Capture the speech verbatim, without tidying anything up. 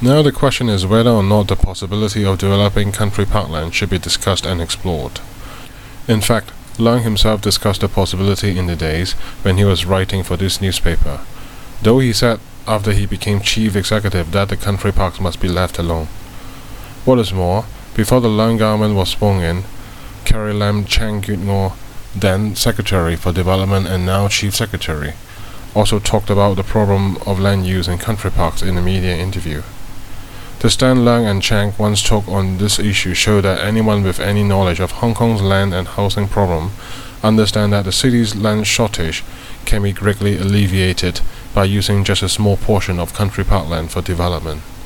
Now the question is whether or not the possibility of developing country parkland should be discussed and explored. In fact, Leung himself discussed the possibility in the days when he was writing for this newspaper, though he said after he became chief executive that the country parks must be left alone. What is more, before the Leung government was sworn in, Carrie Lam Chang Kyut-ngo, then Secretary for Development and now Chief Secretary, also talked about the problem of land use in country parks in a media interview. The stand Leung and Chang once took on this issue show that anyone with any knowledge of Hong Kong's land and housing problem understand that the city's land shortage can be greatly alleviated by using just a small portion of country parkland for development.